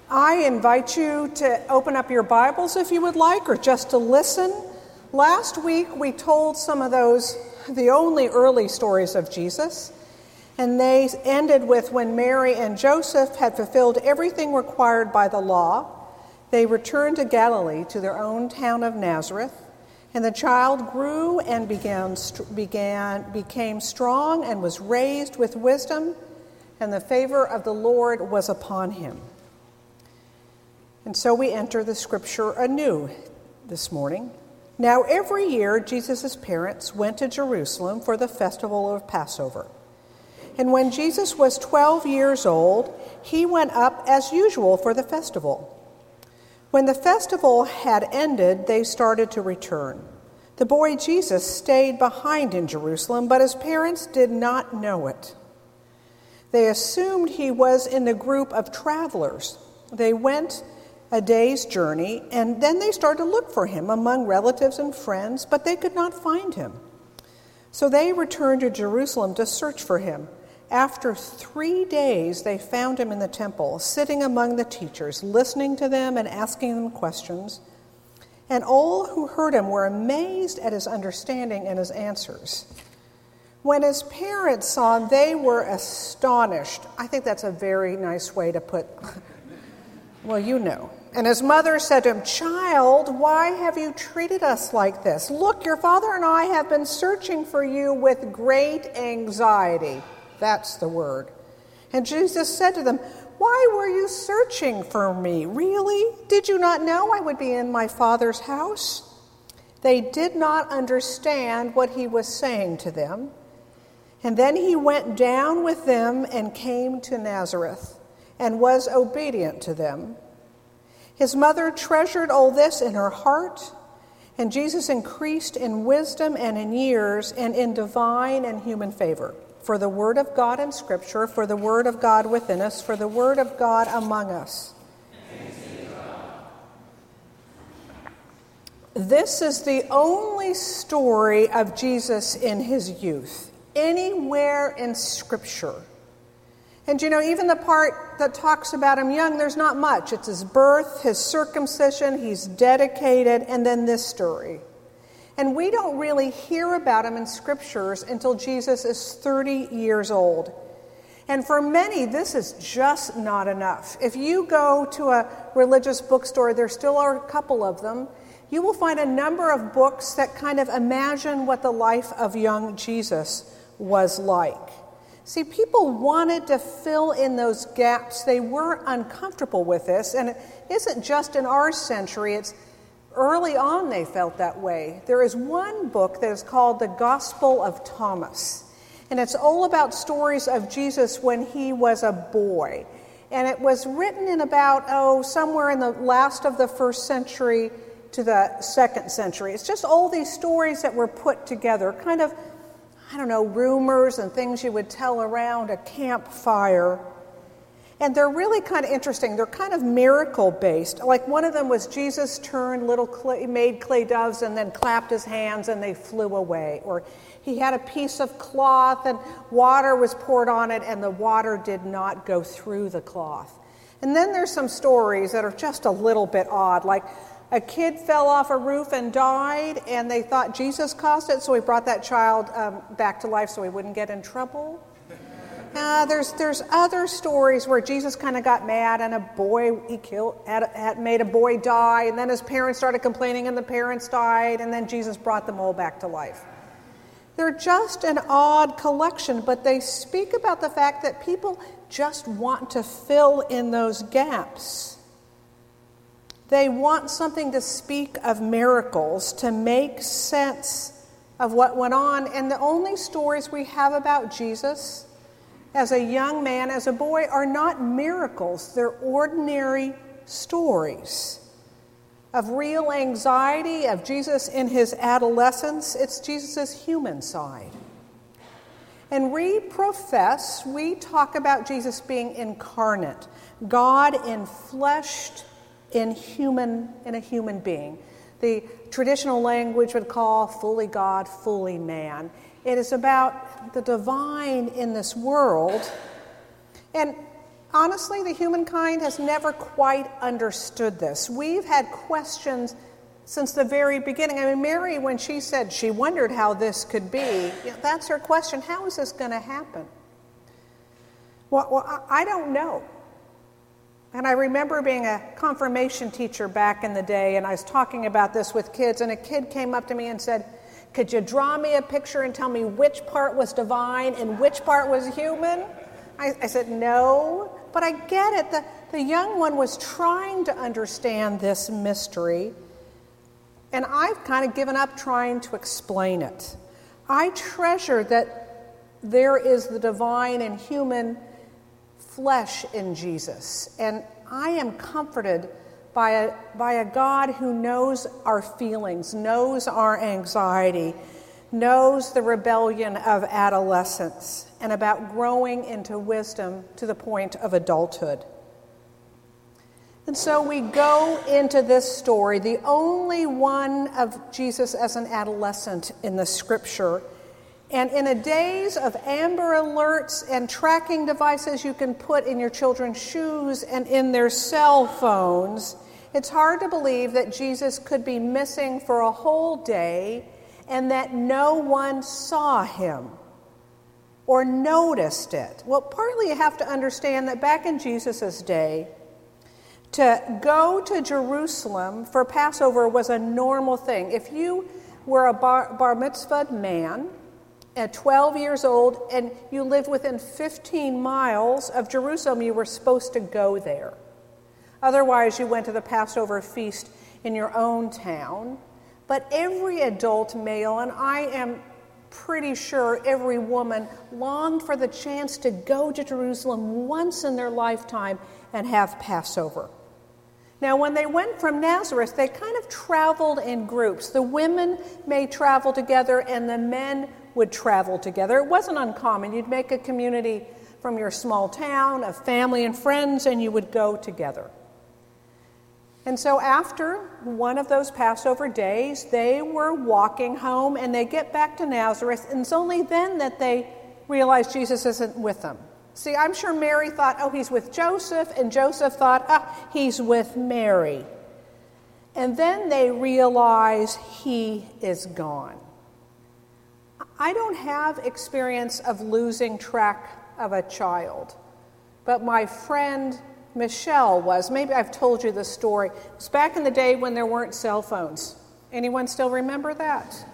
I invite you to open up your Bibles if you would like, or just to listen. Last week we told some of the only early stories of Jesus, and they ended with when Mary and Joseph had fulfilled everything required by the law. They returned to Galilee, to their own town of Nazareth, and the child grew and became strong and was raised with wisdom, and the favor of the Lord was upon him. And so we enter the scripture anew this morning. Now every year Jesus' parents went to Jerusalem for the festival of Passover. And when Jesus was 12 years old, he went up as usual for the festival. When the festival had ended, they started to return. The boy Jesus stayed behind in Jerusalem, but his parents did not know it. They assumed he was in the group of travelers. They went a day's journey, and then they started to look for him among relatives and friends, but they could not find him. So they returned to Jerusalem to search for him. After 3 days, they found him in the temple, sitting among the teachers, listening to them and asking them questions. And all who heard him were amazed at his understanding and his answers. When his parents saw him, they were astonished. I think that's a very nice way to put, well, you know. And his mother said to him, "Child, why have you treated us like this? Look, your father and I have been searching for you with great anxiety." That's the word. And Jesus said to them, "Why were you searching for me? Really? Did you not know I would be in my Father's house?" They did not understand what he was saying to them. And then he went down with them and came to Nazareth and was obedient to them. His mother treasured all this in her heart, and Jesus increased in wisdom and in years and in divine and human favor. For the word of God in Scripture, for the word of God within us, for the word of God among us. This is the only story of Jesus in his youth, anywhere in Scripture. And you know, even the part that talks about him young, there's not much. It's his birth, his circumcision, he's dedicated, and then this story. And we don't really hear about him in Scriptures until Jesus is 30 years old. And for many, this is just not enough. If you go to a religious bookstore, there still are a couple of them, you will find a number of books that kind of imagine what the life of young Jesus was like. See, people wanted to fill in those gaps. They were uncomfortable with this, and it isn't just in our century. It's early on they felt that way. There is one book that is called The Gospel of Thomas, and it's all about stories of Jesus when he was a boy. And it was written in about, somewhere in the last of the first century to the second century. It's just all these stories that were put together, kind of, rumors and things you would tell around a campfire. And they're really kind of interesting. They're kind of miracle-based. Like one of them was Jesus made clay doves and then clapped his hands and they flew away. Or he had a piece of cloth and water was poured on it and the water did not go through the cloth. And then there's some stories that are just a little bit odd, like a kid fell off a roof and died, and they thought Jesus caused it, so he brought that child back to life so he wouldn't get in trouble. There's other stories where Jesus kind of got mad, and a boy he killed had made a boy die, and then his parents started complaining, and the parents died, and then Jesus brought them all back to life. They're just an odd collection, but they speak about the fact that people just want to fill in those gaps. They want something to speak of miracles, to make sense of what went on. And the only stories we have about Jesus as a young man, as a boy, are not miracles. They're ordinary stories of real anxiety, of Jesus in his adolescence. It's Jesus' human side. And we talk about Jesus being incarnate, God enfleshed in a human being. The traditional language would call fully God, fully man. It is about the divine in this world. And honestly, the humankind has never quite understood this. We've had questions since the very beginning. I mean, Mary, when she said she wondered how this could be, that's her question. How is this going to happen? Well, I don't know. And I remember being a confirmation teacher back in the day, and I was talking about this with kids, and a kid came up to me and said, "Could you draw me a picture and tell me which part was divine and which part was human?" I said, "No, but I get it." The young one was trying to understand this mystery, and I've kind of given up trying to explain it. I treasure that there is the divine and human flesh in Jesus, and I am comforted by a God who knows our feelings, knows our anxiety, knows the rebellion of adolescence, and about growing into wisdom to the point of adulthood. And so we go into this story, the only one of Jesus as an adolescent in the Scripture. And in a days of Amber Alerts and tracking devices you can put in your children's shoes and in their cell phones, it's hard to believe that Jesus could be missing for a whole day and that no one saw him or noticed it. Well, partly you have to understand that back in Jesus' day, to go to Jerusalem for Passover was a normal thing. If you were a bar mitzvahed man at 12 years old and you lived within 15 miles of Jerusalem, you were supposed to go there. Otherwise, you went to the Passover feast in your own town. But every adult male, and I am pretty sure every woman, longed for the chance to go to Jerusalem once in their lifetime and have Passover. Now, when they went from Nazareth, they kind of traveled in groups. The women may travel together and the men would travel together. It wasn't uncommon. You'd make a community from your small town of family and friends, and you would go together. And so after one of those Passover days, they were walking home, and they get back to Nazareth, and it's only then that they realize Jesus isn't with them. See, I'm sure Mary thought, oh, he's with Joseph, and Joseph thought, he's with Mary. And then they realize he is gone. I don't have experience of losing track of a child, but my friend Michelle was. Maybe I've told you this story. It was back in the day when there weren't cell phones. Anyone still remember that?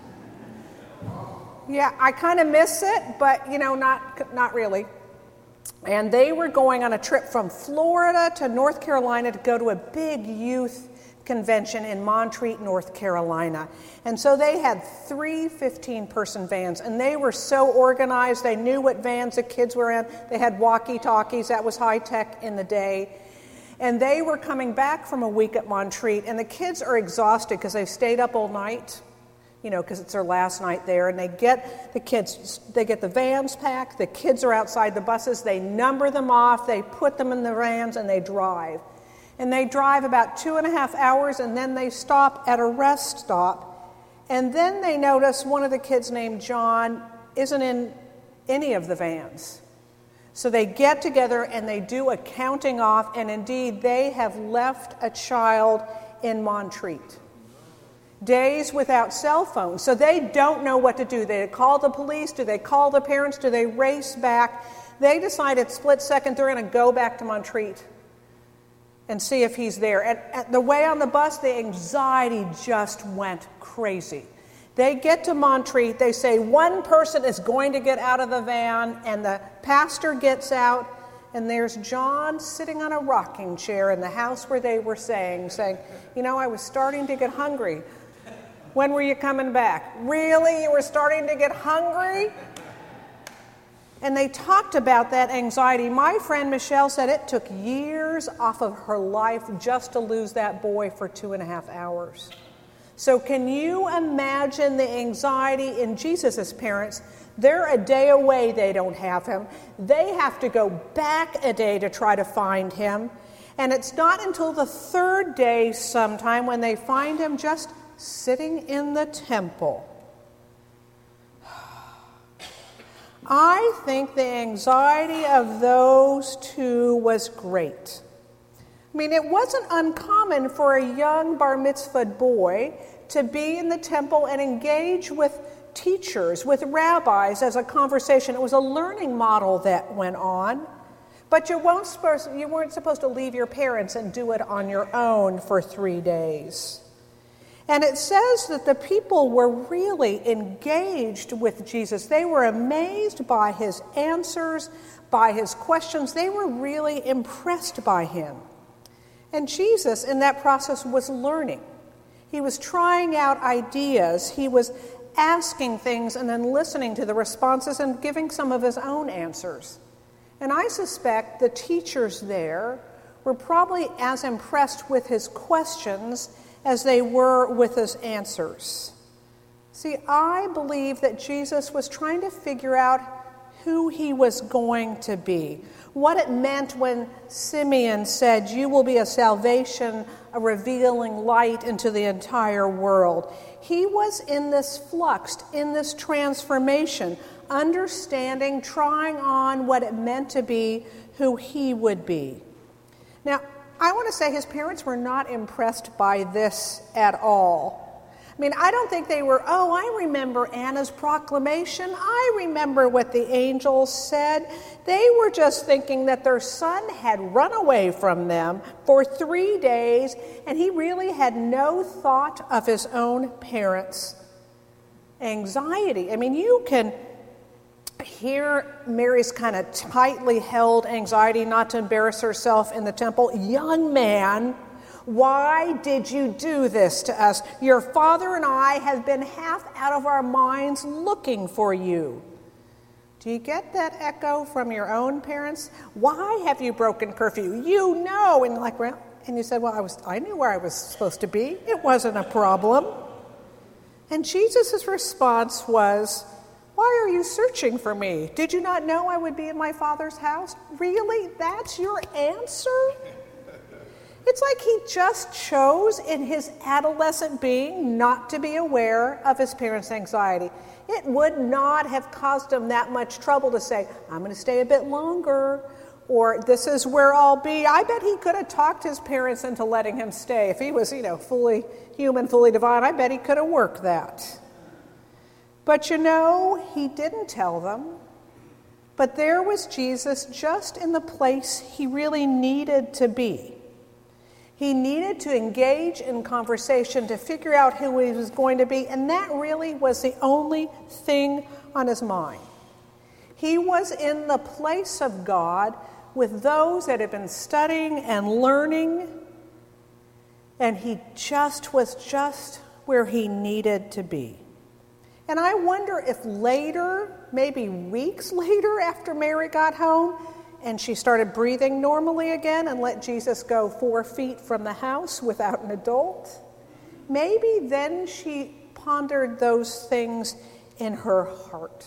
Yeah, I kind of miss it, but not really. And they were going on a trip from Florida to North Carolina to go to a big youth convention in Montreat, North Carolina. And so they had 3 15-person vans, and they were so organized. They knew what vans the kids were in. They had walkie-talkies. That was high-tech in the day. And they were coming back from a week at Montreat, and the kids are exhausted because they've stayed up all night, because it's their last night there. And they get the vans packed. The kids are outside the buses. They number them off. They put them in the vans, and they drive. And they drive about 2.5 hours, and then they stop at a rest stop. And then they notice one of the kids named John isn't in any of the vans. So they get together and they do a counting off, and indeed they have left a child in Montreat. Days without cell phones. So they don't know what to do. They call the police. Do they call the parents? Do they race back? They decided split second they're going to go back to Montreat and see if he's there. At the way on the bus, the anxiety just went crazy. They get to Montreat. They say one person is going to get out of the van, and the pastor gets out, and there's John sitting on a rocking chair in the house where they were saying, I was starting to get hungry. When were you coming back? Really? You were starting to get hungry? And they talked about that anxiety. My friend Michelle said it took years off of her life just to lose that boy for 2.5 hours. So can you imagine the anxiety in Jesus' parents? They're a day away, they don't have him. They have to go back a day to try to find him. And it's not until the 3rd day sometime when they find him just sitting in the temple. I think the anxiety of those two was great. I mean, it wasn't uncommon for a young bar mitzvahed boy to be in the temple and engage with teachers, with rabbis as a conversation. It was a learning model that went on. But you weren't supposed to leave your parents and do it on your own for 3 days. And it says that the people were really engaged with Jesus. They were amazed by his answers, by his questions. They were really impressed by him. And Jesus, in that process, was learning. He was trying out ideas. He was asking things and then listening to the responses and giving some of his own answers. And I suspect the teachers there were probably as impressed with his questions as they were with his answers. See, I believe that Jesus was trying to figure out who he was going to be, what it meant when Simeon said, "You will be a salvation, a revealing light into the entire world." He was in this flux, in this transformation, understanding, trying on what it meant to be who he would be. Now, I want to say his parents were not impressed by this at all. I mean, I don't think they were, "Oh, I remember Anna's proclamation. I remember what the angels said." They were just thinking that their son had run away from them for 3 days, and he really had no thought of his own parents' anxiety. I mean, you can hear Mary's kind of tightly held anxiety not to embarrass herself in the temple. "Young man, why did you do this to us? Your father and I have been half out of our minds looking for you." Do you get that echo from your own parents? "Why have you broken curfew? You know." And like, well, and you said, "Well, I knew where I was supposed to be. It wasn't a problem." And Jesus' response was, "Why are you searching for me? Did you not know I would be in my Father's house?" Really? That's your answer? It's like he just chose in his adolescent being not to be aware of his parents' anxiety. It would not have caused him that much trouble to say, "I'm going to stay a bit longer," or "This is where I'll be." I bet he could have talked his parents into letting him stay. If he was, fully human, fully divine, I bet he could have worked that. But he didn't tell them. But there was Jesus just in the place he really needed to be. He needed to engage in conversation to figure out who he was going to be, and that really was the only thing on his mind. He was in the place of God with those that had been studying and learning, and he was just where he needed to be. And I wonder if later, maybe weeks later after Mary got home, and she started breathing normally again and let Jesus go 4 feet from the house without an adult, maybe then she pondered those things in her heart.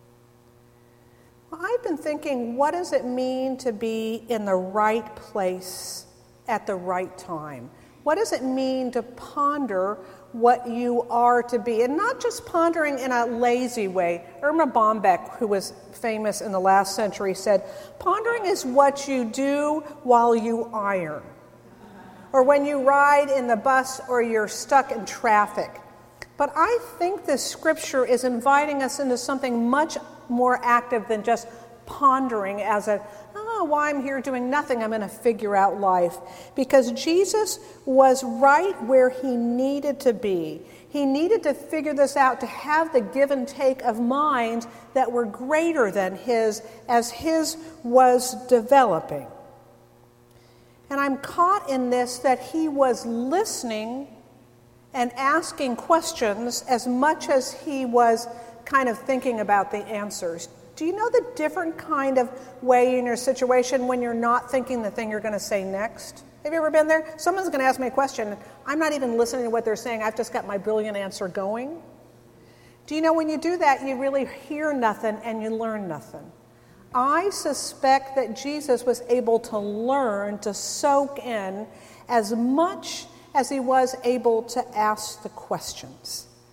Well, I've been thinking, what does it mean to be in the right place at the right time? What does it mean to ponder what you are to be? And not just pondering in a lazy way. Irma Bombeck, who was famous in the last century, said, "Pondering is what you do while you iron, or when you ride in the bus or you're stuck in traffic." But I think this scripture is inviting us into something much more active than just pondering as while I'm here doing nothing, I'm going to figure out life. Because Jesus was right where he needed to be. He needed to figure this out, to have the give and take of minds that were greater than his as his was developing. And I'm caught in this, that he was listening and asking questions as much as he was kind of thinking about the answers. Do you know the different kind of way in your situation when you're not thinking the thing you're going to say next? Have you ever been there? Someone's going to ask me a question. I'm not even listening to what they're saying. I've just got my brilliant answer going. Do you know when you do that, you really hear nothing and you learn nothing? I suspect that Jesus was able to learn, to soak in as much as he was able to ask the questions.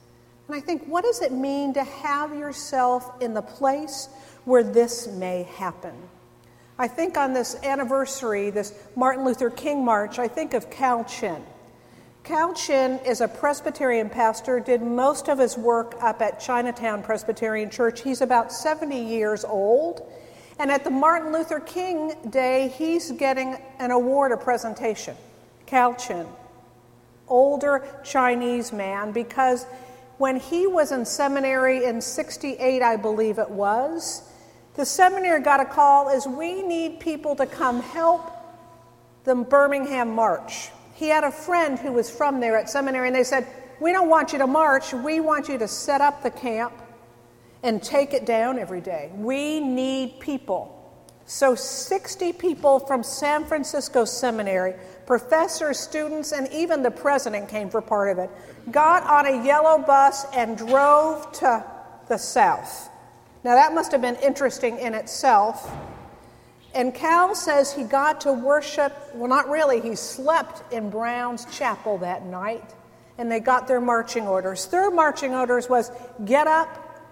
And I think, what does it mean to have yourself in the place where this may happen? I think on this anniversary, this Martin Luther King March, I think of Cal Chin. Cal Chin is a Presbyterian pastor, did most of his work up at Chinatown Presbyterian Church. He's about 70 years old. And at the Martin Luther King Day, he's getting an award, a presentation. Cal Chin, older Chinese man, because when he was in seminary in 68, I believe it was, the seminary got a call as we need people to come help the Birmingham March. He had a friend who was from there at seminary, and they said, we don't want you to march, we want you to set up the camp and take it down every day. We need people. So 60 people from San Francisco Seminary, professors, students, and even the president came for part of it, got on a yellow bus and drove to the south. Now that must have been interesting in itself. And Cal says he got to worship, well, not really, he slept in Brown's Chapel that night, and they got their marching orders. Their marching orders was, get up,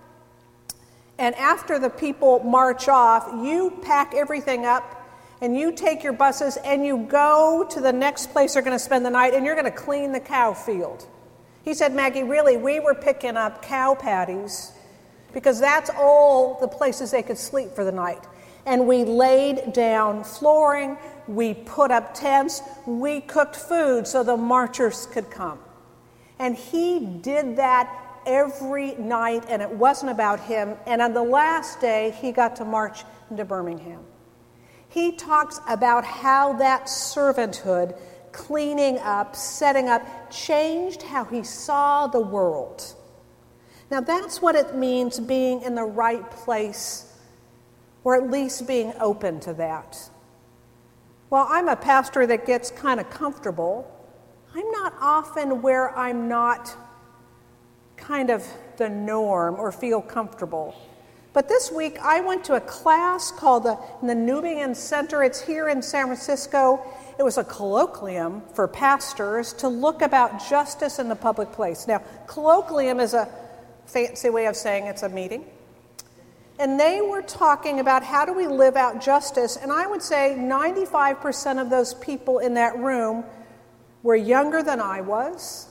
and after the people march off, you pack everything up, and you take your buses, and you go to the next place they're going to spend the night, and you're going to clean the cow field. He said, Maggie, really, we were picking up cow patties, because that's all the places they could sleep for the night. And we laid down flooring, we put up tents, we cooked food so the marchers could come. And he did that every night, and it wasn't about him. And on the last day, he got to march into Birmingham. He talks about how that servanthood, cleaning up, setting up, changed how he saw the world. Now that's what it means being in the right place, or at least being open to that. Well, I'm a pastor that gets kind of comfortable. I'm not often where I'm not kind of the norm or feel comfortable. But this week I went to a class called the Nubian Center. It's here in San Francisco. It was a colloquium for pastors to look about justice in the public place. Now, colloquium is a fancy way of saying it's a meeting. And they were talking about how do we live out justice. And I would say 95% of those people in that room were younger than I was.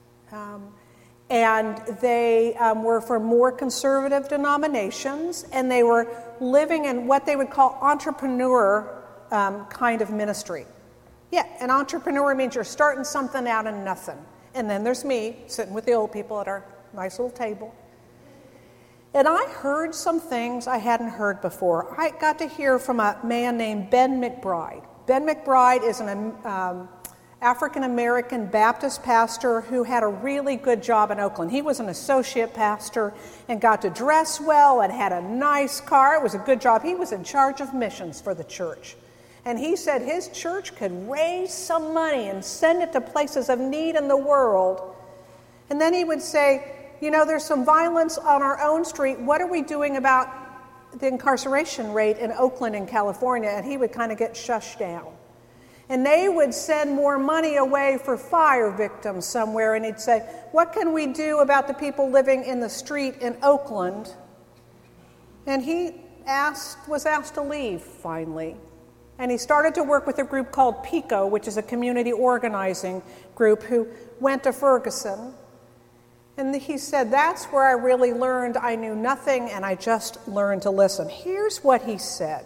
And they were from more conservative denominations. And they were living in what they would call entrepreneur kind of ministry. Yeah, an entrepreneur means you're starting something out of nothing. And then there's me sitting with the old people at our nice little table. And I heard some things I hadn't heard before. I got to hear from a man named Ben McBride. Ben McBride is an African-American Baptist pastor who had a really good job in Oakland. He was an associate pastor and got to dress well and had a nice car. It was a good job. He was in charge of missions for the church. And he said his church could raise some money and send it to places of need in the world. And then he would say, you know, there's some violence on our own street. What are we doing about the incarceration rate in Oakland and California? And he would kind of get shushed down. And they would send more money away for fire victims somewhere. And he'd say, what can we do about the people living in the street in Oakland? And he was asked to leave finally. And he started to work with a group called PICO, which is a community organizing group, who went to Ferguson. And he said, that's where I really learned I knew nothing, and I just learned to listen. Here's what he said.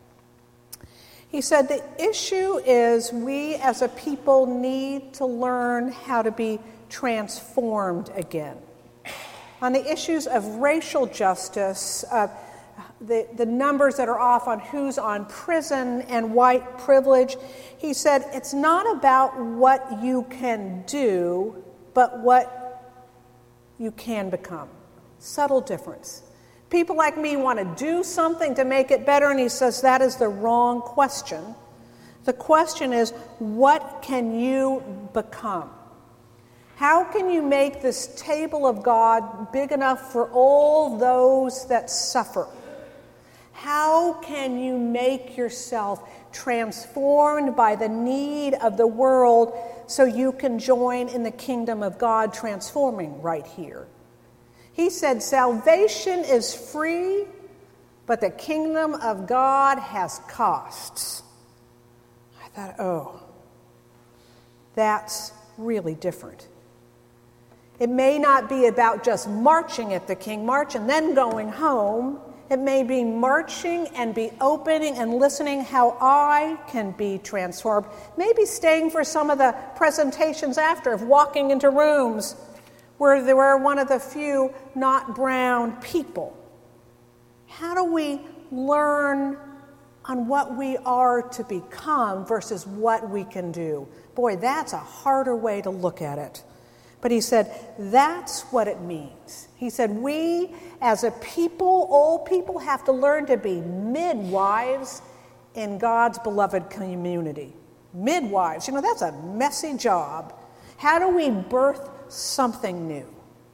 He said, the issue is we as a people need to learn how to be transformed again. On the issues of racial justice, the numbers that are off on who's on prison and white privilege, he said, it's not about what you can do, but what you can become. Subtle difference. People like me want to do something to make it better, and he says that is the wrong question. The question is, what can you become? How can you make this table of God big enough for all those that suffer? How can you make yourself transformed by the need of the world so you can join in the kingdom of God transforming right here? He said, salvation is free, but the kingdom of God has costs. I thought, oh, that's really different. It may not be about just marching at the King, march and then going home. It may be marching and be opening and listening how I can be transformed. Maybe staying for some of the presentations after, of walking into rooms where there were one of the few not brown people. How do we learn on what we are to become versus what we can do? Boy, that's a harder way to look at it. But he said, that's what it means. He said, we as a people, all people, have to learn to be midwives in God's beloved community. Midwives, that's a messy job. How do we birth something new?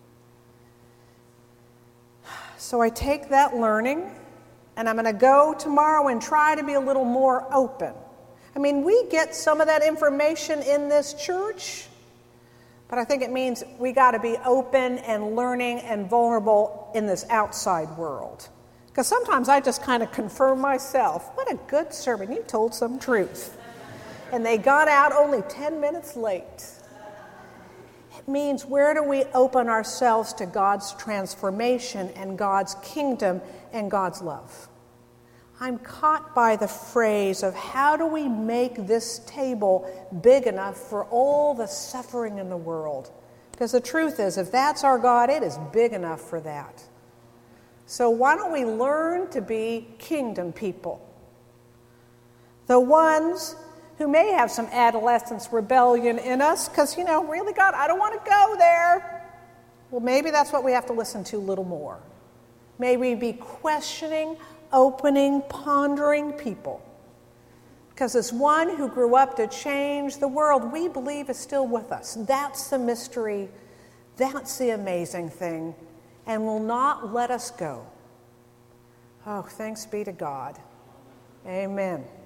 So I take that learning, and I'm going to go tomorrow and try to be a little more open. I mean, we get some of that information in this church, but I think it means we got to be open and learning and vulnerable in this outside world. Because sometimes I just kind of confirm myself. What a good sermon. You told some truth. And they got out only 10 minutes late. It means, where do we open ourselves to God's transformation and God's kingdom and God's love? I'm caught by the phrase of, how do we make this table big enough for all the suffering in the world? Because the truth is, if that's our God, it is big enough for that. So why don't we learn to be kingdom people? The ones who may have some adolescence rebellion in us, because, really, God, I don't want to go there. Well, maybe that's what we have to listen to a little more. May we be questioning, opening, pondering people. Because this one who grew up to change the world, we believe is still with us. That's the mystery. That's the amazing thing. And will not let us go. Oh, thanks be to God. Amen.